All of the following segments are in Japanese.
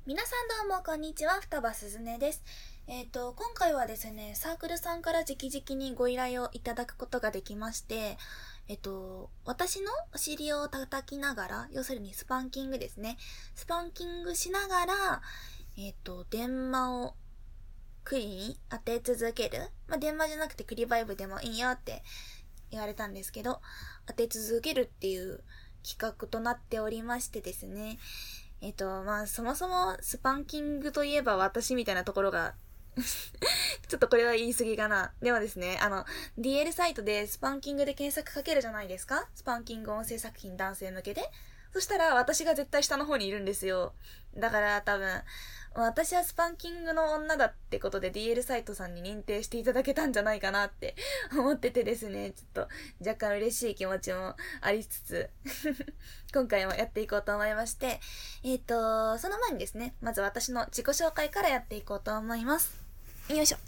皆さんどうもこんにちは、双葉すずねです。今回はですね、サークルさんから直々にご依頼をいただくことができまして、私のお尻を叩きながら、要するにスパンキングですね。スパンキングしながら、電話を栗に当て続ける。電話じゃなくて栗バイブでもいいよって言われたんですけど、当て続けるっていう企画となっておりましてですね。そもそもスパンキングといえば私みたいなところがちょっとこれは言い過ぎかな。でもですね、DL サイトでスパンキングで検索かけるじゃないですか。スパンキング音声作品男性向けで。そしたら私が絶対下の方にいるんですよ。だから多分、私はスパンキングの女だってことで DL サイトさんに認定していただけたんじゃないかなって思っててですね、ちょっと若干嬉しい気持ちもありつつ今回もやっていこうと思いまして、その前にですね、まず私の自己紹介からやっていこうと思います。よいしょ。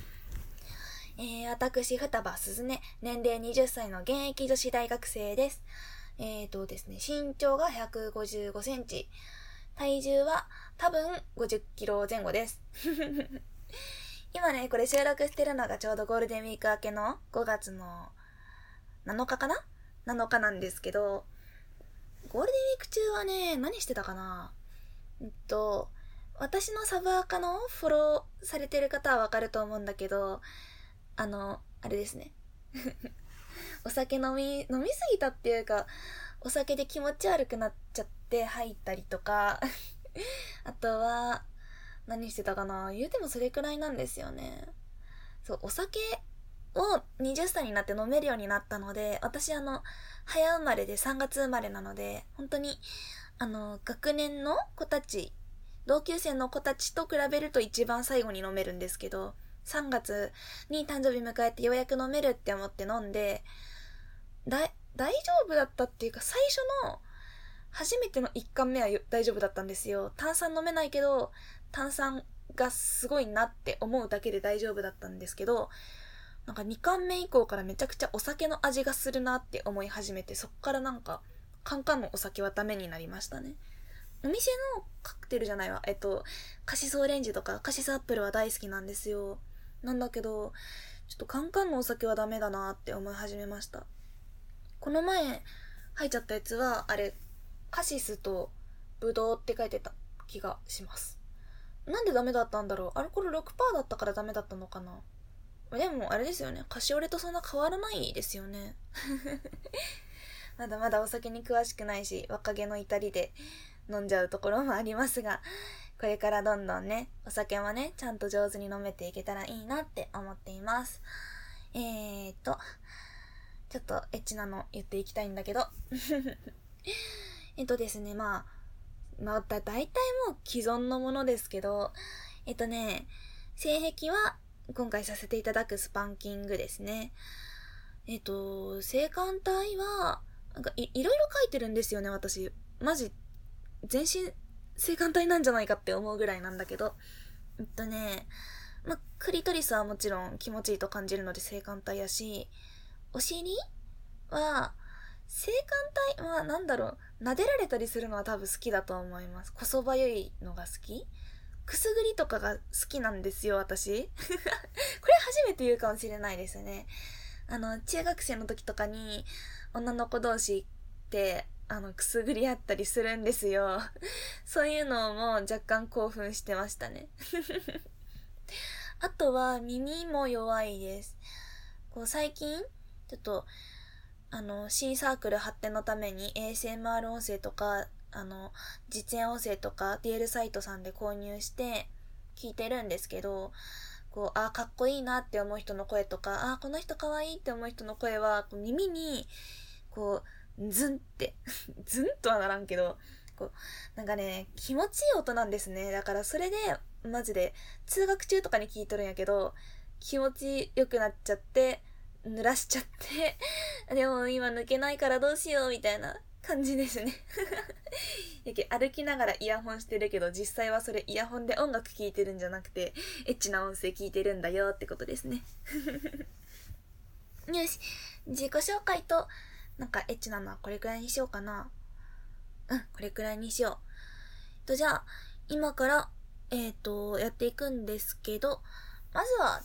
私、双葉すずね、年齢20歳の現役女子大学生です。ですね、身長が155センチ、体重は多分50キロ前後です。今ね、これ収録してるのがちょうどゴールデンウィーク明けの5月の7日かな ?7 日なんですけど、ゴールデンウィーク中はね、何してたかな私のサブアカのフォローされてる方はわかると思うんだけど、あれですね。お酒飲みすぎたっていうか、お酒で気持ち悪くなっちゃって吐いたりとか、あとは、何してたかな、言うてもそれくらいなんですよね。そう、お酒を20歳になって飲めるようになったので、私早生まれで3月生まれなので、本当に、学年の子たち、同級生の子たちと比べると一番最後に飲めるんですけど、3月に誕生日迎えてようやく飲めるって思って飲んで、大丈夫だったっていうか、最初の初めての1貫目は大丈夫だったんですよ。炭酸飲めないけど炭酸がすごいなって思うだけで大丈夫だったんですけど、なんか2貫目以降からめちゃくちゃお酒の味がするなって思い始めて、そっからなんかカンカンのお酒はダメになりましたね。お店のカクテルじゃないわ、カシスオレンジとかカシスアップルは大好きなんですよ。なんだけどちょっとカンカンのお酒はダメだなって思い始めました。この前入っちゃったやつはあれ、カシスとブドウって書いてた気がします。なんでダメだったんだろう。あれこれ 6% だったからダメだったのかな。でもあれですよね、カシオレとそんな変わらないですよね。まだまだお酒に詳しくないし、若気の至りで飲んじゃうところもありますが、これからどんどんね、お酒もね、ちゃんと上手に飲めていけたらいいなって思っています。ちょっとエッチなの言っていきたいんだけどですね、大体もう既存のものですけど、性癖は今回させていただくスパンキングですね。性感帯はなんかいろいろ書いてるんですよね、私。マジ全身性感帯なんじゃないかって思うぐらいなんだけど、クリトリスはもちろん気持ちいいと感じるので性感帯やし、お尻は性感帯は撫でられたりするのは多分好きだと思います。こそばゆいのが好き、くすぐりとかが好きなんですよ、私。これ初めて言うかもしれないですね。中学生の時とかに女の子同士ってくすぐり合ったりするんですよ。そういうのも若干興奮してましたね。あとは耳も弱いです。こう最近ちょっと新サークル発展のために ASMR 音声とか実演音声とか DL サイトさんで購入して聞いてるんですけど、こうかっこいいなって思う人の声とか、この人かわいいって思う人の声はこう耳にこうズンってズンとはならんけど、こうなんかね、気持ちいい音なんですね。だからそれでマジで通学中とかに聞いとるんやけど、気持ちよくなっちゃって濡らしちゃってでも今抜けないからどうしようみたいな感じですね。歩きながらイヤホンしてるけど、実際はそれイヤホンで音楽聴いてるんじゃなくてエッチな音声聞いてるんだよってことですね。よし、自己紹介となんかエッチなのはこれくらいにしようかな。これくらいにしよう。じゃあ今から、やっていくんですけど、まずは、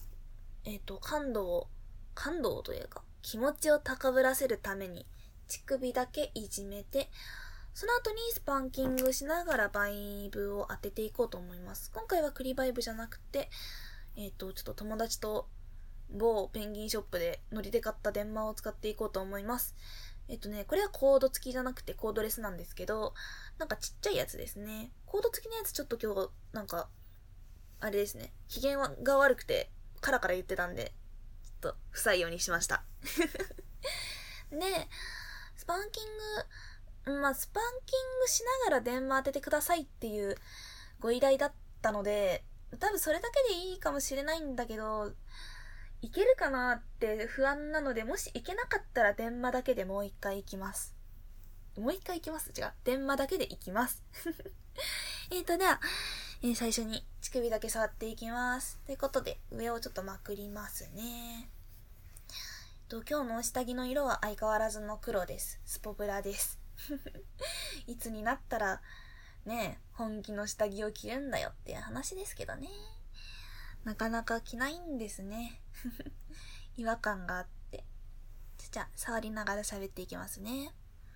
感動というか、気持ちを高ぶらせるために、乳首だけいじめて、その後にスパンキングしながらバイブを当てていこうと思います。今回は栗バイブじゃなくて、ちょっと友達と某ペンギンショップでノリで買った電話を使っていこうと思います。これはコード付きじゃなくてコードレスなんですけど、なんかちっちゃいやつですね。コード付きのやつちょっと今日、なんか、あれですね。機嫌が悪くて、カラカラ言ってたんで、ちょっと不採用にしました。で、スパンキンスパンキングしながら電話当ててくださいっていうご依頼だったので、多分それだけでいいかもしれないんだけど、いけるかなって不安なので、もしいけなかったら電話だけでもう一回行きます。もう一回行きます違う。電話だけで行きます。では、最初に乳首だけ触っていきます。ということで、上をちょっとまくりますね。今日の下着の色は相変わらずの黒です。スポブラです。いつになったら、ね、本気の下着を着るんだよっていう話ですけどね。なかなか着ないんですね。違和感があって。じゃあ、触りながら喋っていきますね。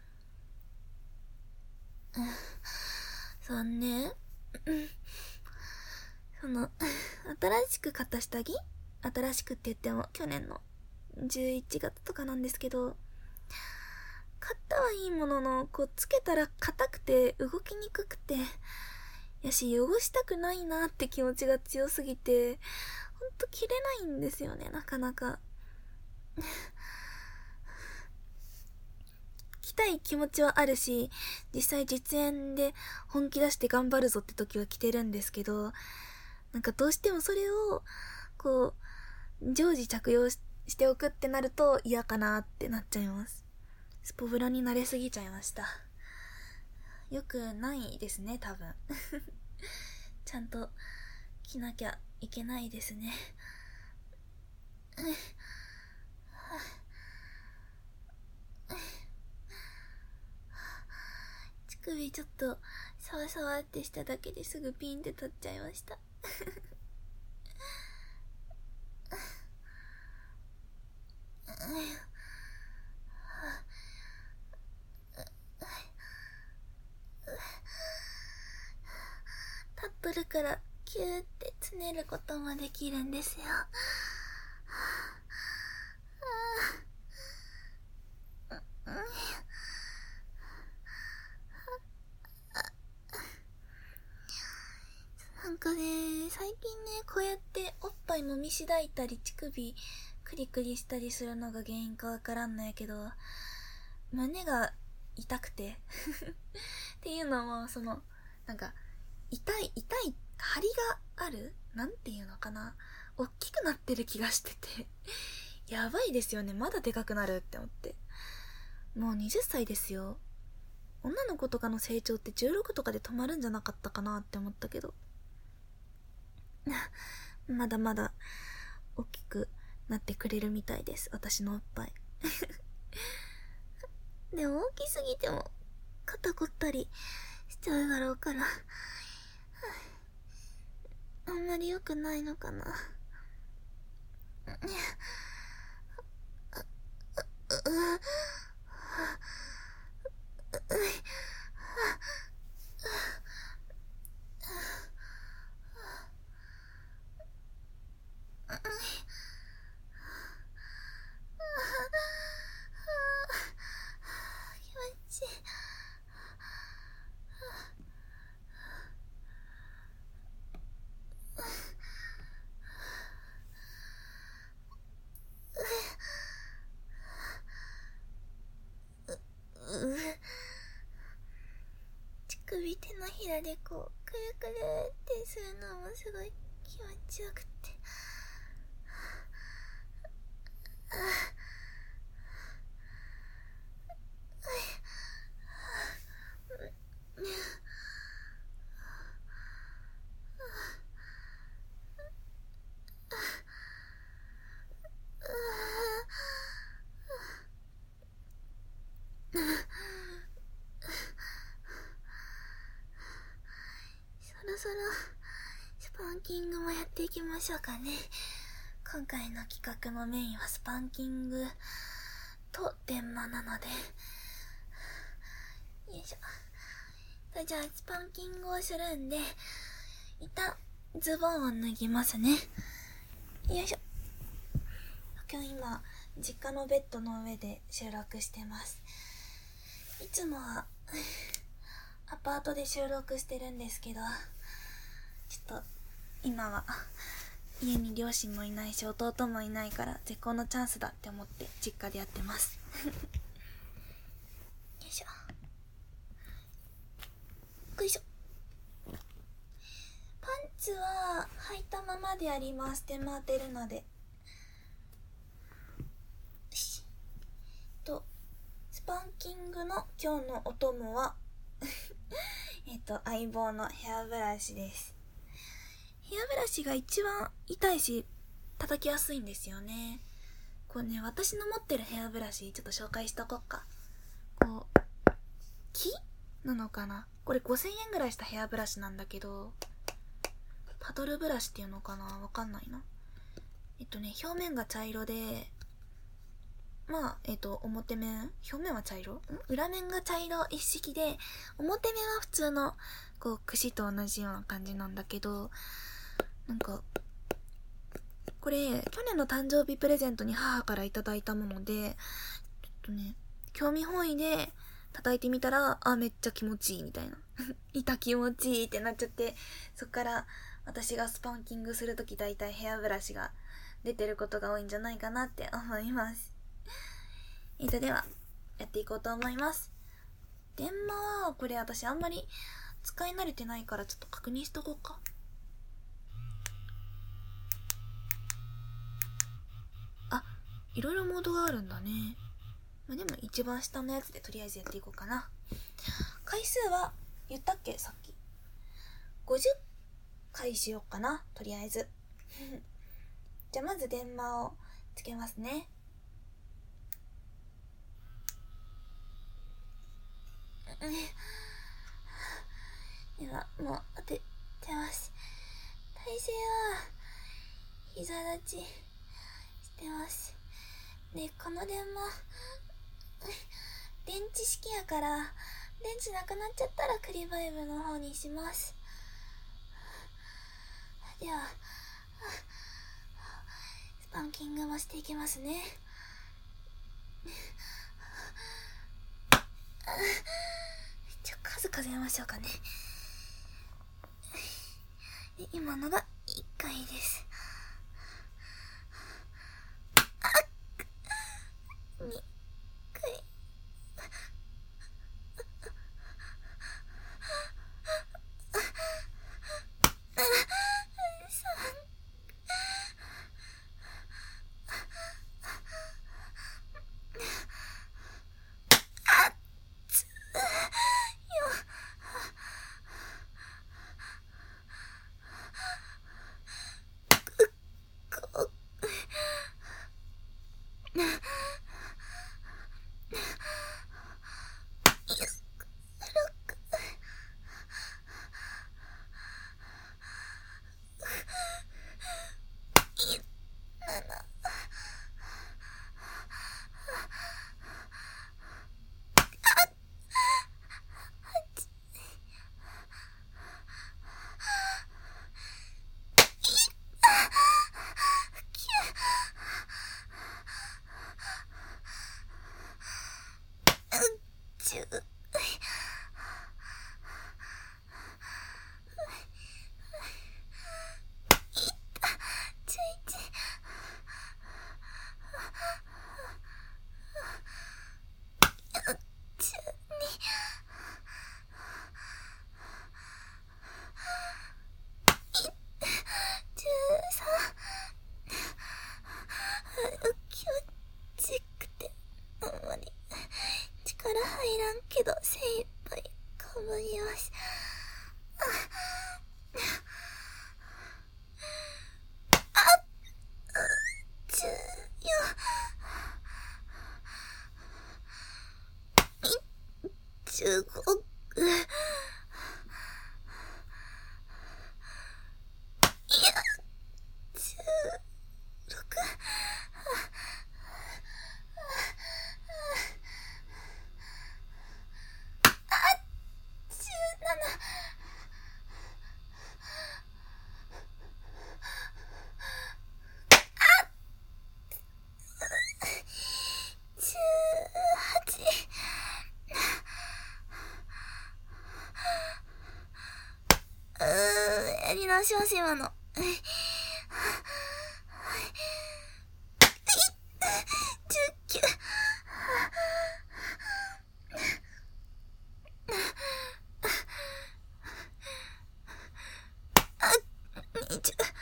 そうね。新しく買った下着？新しくって言っても去年の11月とかなんですけど、買ったはいいものの、つけたら硬くて動きにくくて、汚したくないなって気持ちが強すぎて、ほんと着れないんですよね、なかなか。着たい気持ちはあるし、実際実演で本気出して頑張るぞって時は着てるんですけど、なんかどうしてもそれを、常時着用しておくってなると嫌かなってなっちゃいます。スポブラに慣れすぎちゃいました。よくないですね、多分。ちゃんと着なきゃいけないですね。乳首ちょっとサワサワってしただけですぐピンって立っちゃいました。立っとるからキューってつねることもできるんですよ。なんかね、最近ね、こうやっておっぱい揉みしだいたり乳首クリクリしたりするのが原因かわからんのやけど、胸が痛くてっていうのも、なんか、痛い、張りがあるなんていうのかな、大きくなってる気がしててやばいですよね、まだでかくなるって思って。もう20歳ですよ。女の子とかの成長って16とかで止まるんじゃなかったかなって思ったけどまだまだ大きくなってくれるみたいです、私のおっぱいでも大きすぎても肩こったりしちゃうだろうからあんまり良くないのかな。気持ちいい。乳首手のひらでくるくるってするのもすごい気持ちよくて、そろそろスパンキングもやっていきましょうかね。今回の企画のメインはスパンキングと電話なので、よいしょ。じゃあスパンキングをするんで、一旦ズボンを脱ぎますね。よいしょ。今実家のベッドの上で収録してます。いつもはアパートで収録してるんですけど、ちょっと今は家に両親もいないし弟もいないから絶好のチャンスだって思って実家でやってますよいしょ、よいしょ。パンツは履いたままでやります。出回ってるので。スパンキングの今日のお供は相棒のヘアブラシです。ヘアブラシが一番痛いし叩きやすいんですよね。こうね、私の持ってるヘアブラシちょっと紹介しとこっか。こう木なのかな、これ5000円ぐらいしたヘアブラシなんだけど、パドルブラシっていうのかな、わかんないな。表面が茶色で、表面は茶色？裏面が茶色一式で、表面は普通の、こう、櫛と同じような感じなんだけど、なんか、これ、去年の誕生日プレゼントに母からいただいたもので、ちょっとね、興味本位で叩いてみたら、めっちゃ気持ちいいみたいな。気持ちいいってなっちゃって、そっから私がスパンキングするとき大体ヘアブラシが出てることが多いんじゃないかなって思います。ではやっていこうと思います。電話はこれ私あんまり使い慣れてないからちょっと確認しとこうか。いろいろモードがあるんだね。でも一番下のやつでとりあえずやっていこうかな。回数は言ったっけさっき。50回しようかな、とりあえずじゃあまず電話をつけますね。ではもう当てます。体勢は膝立ちしてます。で、この電話電池式やから、電池なくなっちゃったらクリバイブの方にします。ではスパンキングもしていきますね。数数えましょうかね。今のが1回です。2回。 やり直します今の。19。20。30にな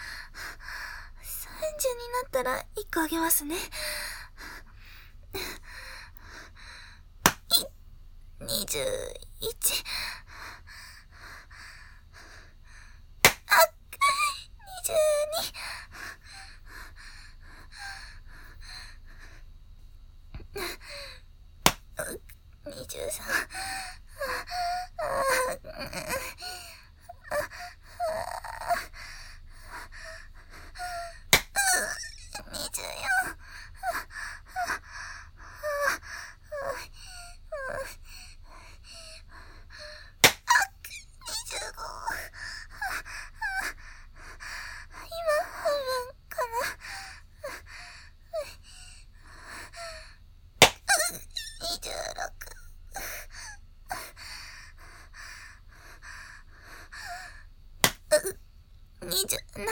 ったら1個あげますね。21。22。23。24。27。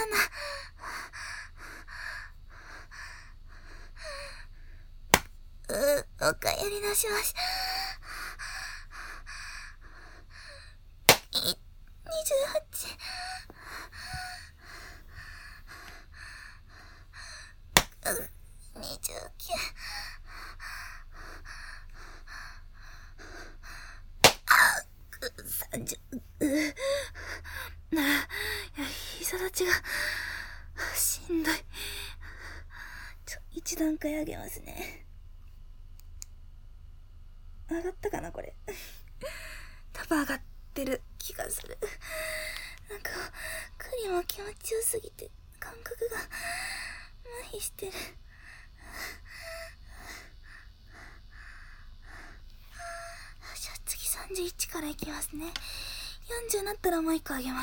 もう一回やり直します。28。29。30。膝立ちがしんどい。一段階上げますね。上がったかなこれ。多分上がってる気がする。なんか栗も気持ちよすぎて感覚が麻痺してる。じゃあ次31からいきますね。40になったらもう1個あげます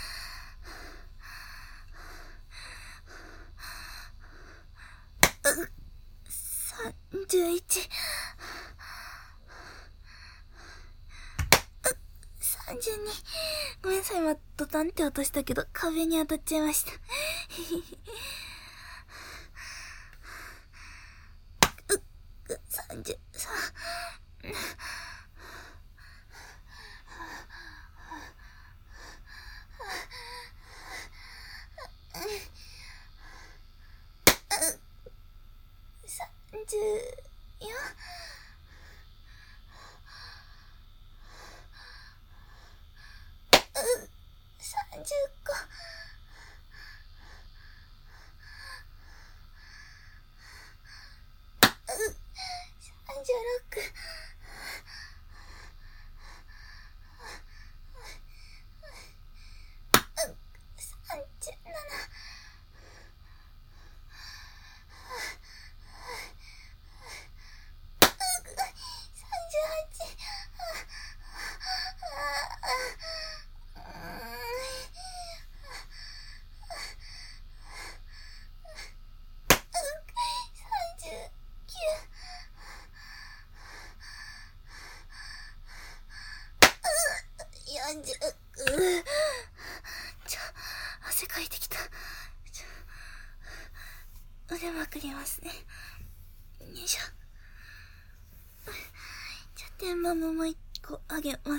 。31。32。ごめんなさい、今ドタンって落としたけど壁に当たっちゃいました。33。34。35。36。37。汗かいてきた。腕まくりますね。よいしょ。じゃあ天板ももう1個あげます。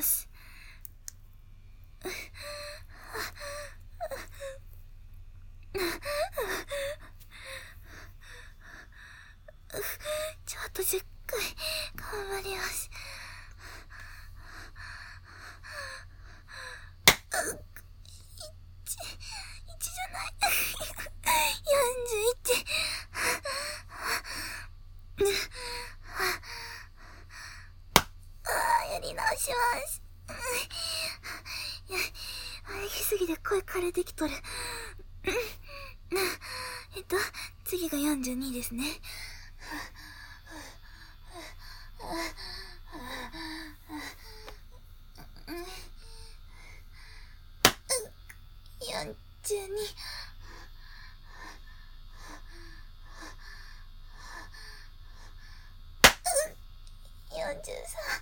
あと10回頑張ります。1じゃない41。やり直します。歩きすぎて声枯れてきとる。次が42ですね。42。43。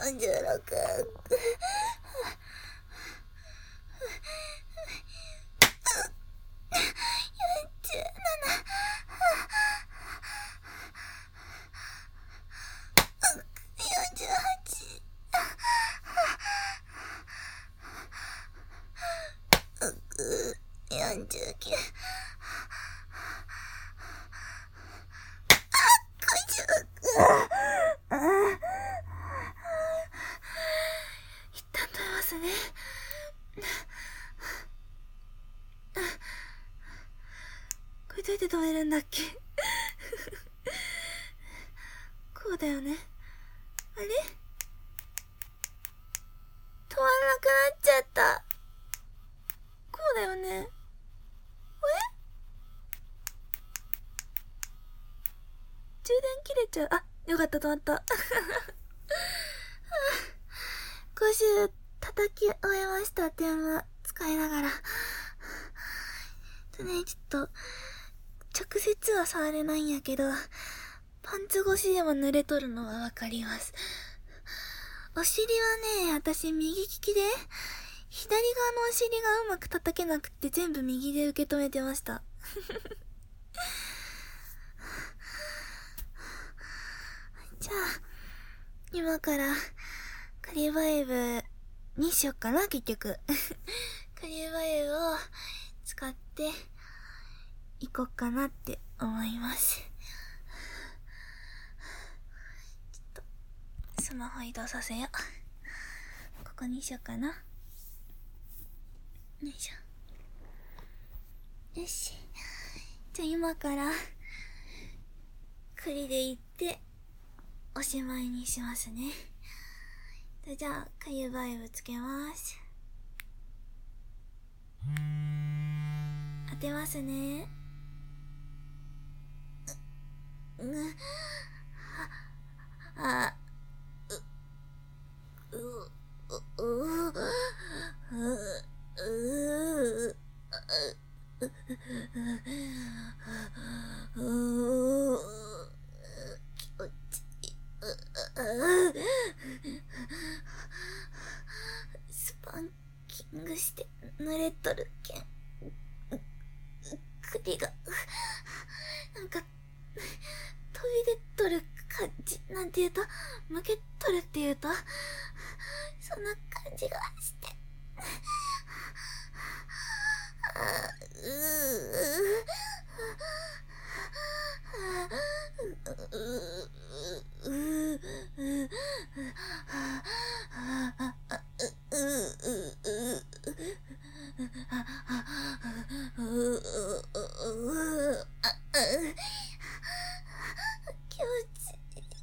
46、49、一旦止めますね。これどうやって止めるんだっけこうだよね。あれ、止まんなくなっちゃった。こうだよね。充電切れちゃう。あ、よかった、止まった。今週叩き終えました。電話使いながら。ちょっと直接は触れないんやけど、パンツ越しでも濡れとるのはわかります。お尻はね、私右利きで、左側のお尻がうまく叩けなくて全部右で受け止めてました。じゃあ、今からカリバイブにしよっかな、結局。カリバイブを使っていこっかなって思います。ちょっとスマホ移動させよう。ここにしよっかな。よいしょ。よし。じゃあ今から栗で行っておしまいにしますね。じゃあカリバイブつけます。当てますね。スパンキングして濡れとるけん首がなんか飛び出とる感じ、なんていうと、向けとるっていうと、そんな感じがして、気持ちいい。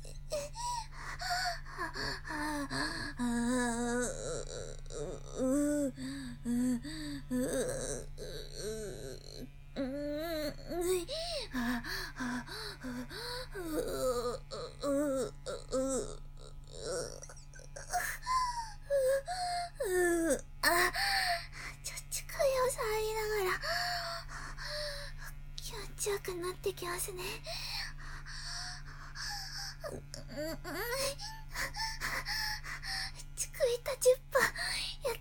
気持ちよくなってきますね。ちくいた10%やった。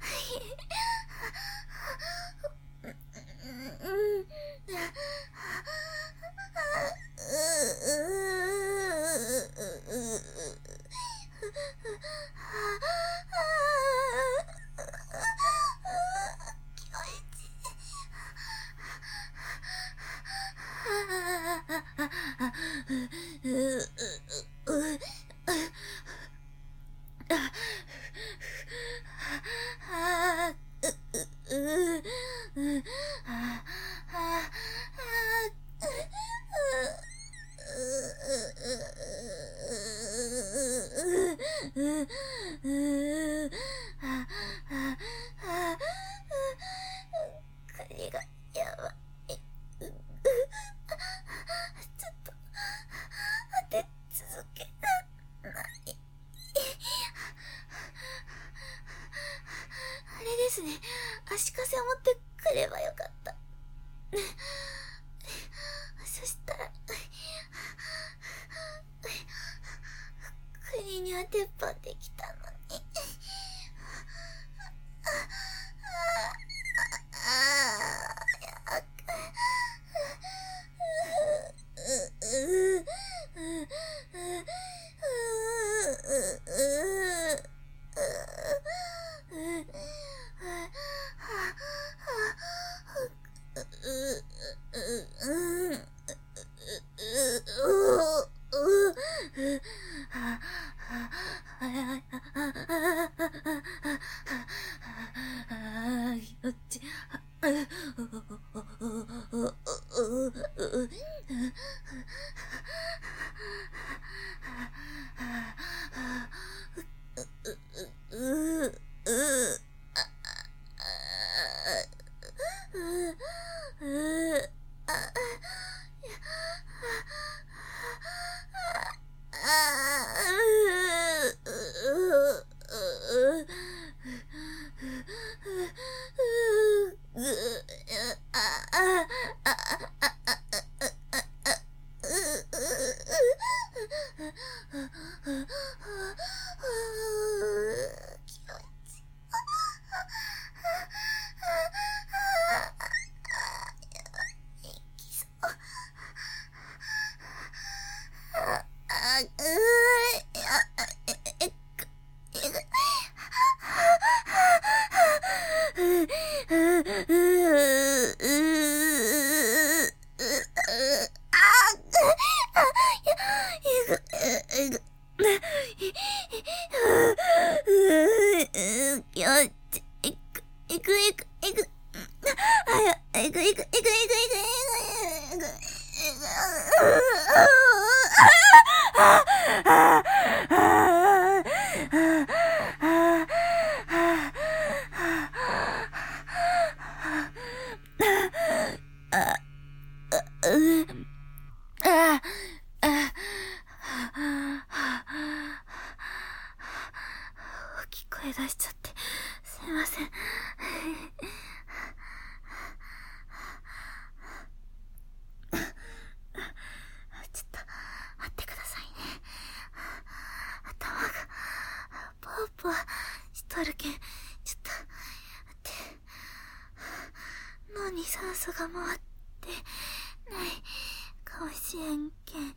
首がやばい。ちょっと当て続けない。あれですね、足かせ持ってくればよかった。そしたら栗には鉄板できたのに。大きい声出しちゃってすいません。ちょっと待ってくださいね。頭がポワポワしとるけん、ちょっと待って。脳に酸素が回ってないかもしれんけん、ちょっ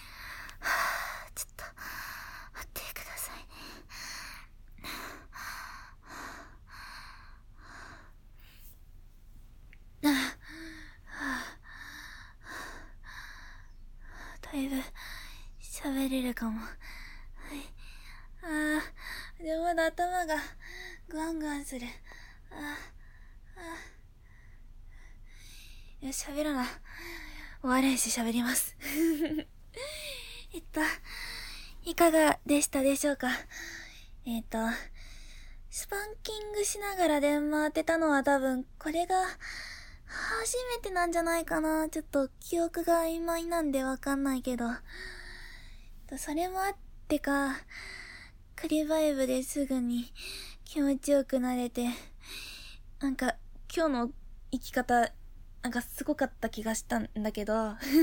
と待ってくださいね。だいぶ喋れるかも。はい。でもまだ頭がグワングワンする。よし、喋らな。終われんし喋ります。いかがでしたでしょうか。スパンキングしながら電話当てたのは多分これが初めてなんじゃないかな。ちょっと記憶が曖昧なんでわかんないけど。それもあってか、クリバイブですぐに気持ちよくなれて、なんか今日の生き方、なんかすごかった気がしたんだけど。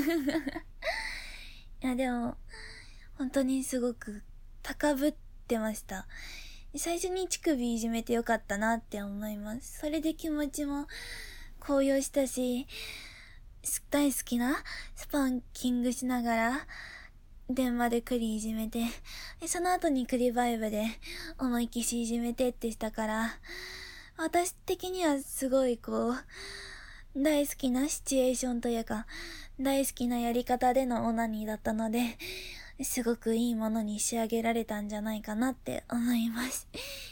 いやでも、本当にすごく高ぶってました。最初に乳首いじめてよかったなって思います。それで気持ちも高揚したし、大好きなスパンキングしながら電話でクリいじめて、でその後にクリバイブで思いっきしいじめてってしたから、私的にはすごい大好きなシチュエーションというか、大好きなやり方でのオナニーだったので、すごくいいものに仕上げられたんじゃないかなって思います。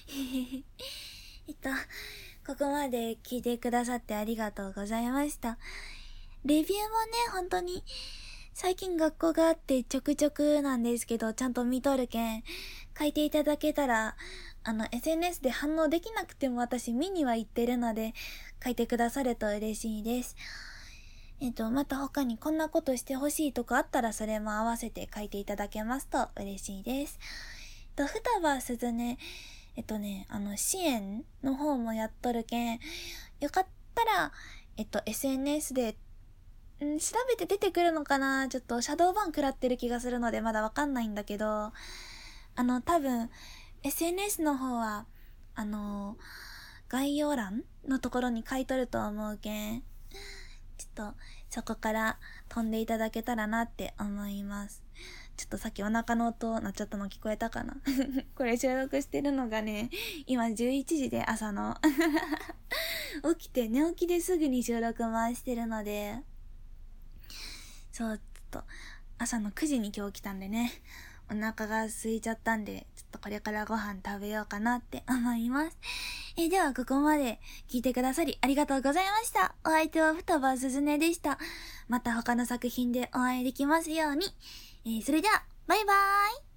ここまで聞いてくださってありがとうございました。レビューもね、本当に最近学校があってちょくちょくなんですけど、ちゃんと見とるけん、書いていただけたら、SNS で反応できなくても私見には行ってるので、書いてくださると嬉しいです。また他にこんなことしてほしいとかあったらそれも合わせて書いていただけますと嬉しいです。双葉鈴音、支援の方もやっとるけん、よかったら、SNS で、調べて出てくるのかな、ちょっとシャドーバン食らってる気がするのでまだわかんないんだけど、 多分、SNS の方は、概要欄のところに書いとると思うけん、ちょっと、そこから飛んでいただけたらなって思います。ちょっとさっきお腹の音鳴っちゃったの聞こえたかなこれ収録してるのがね、今11時で朝の起きて寝起きですぐに収録回してるので、そう、ちょっと朝の9時に今日起きたんでね、お腹が空いちゃったんで、ちょっとこれからご飯食べようかなって思います。ではここまで聞いてくださりありがとうございました。お相手は双葉すずねでした。また他の作品でお会いできますように。それでは、バイバーイ。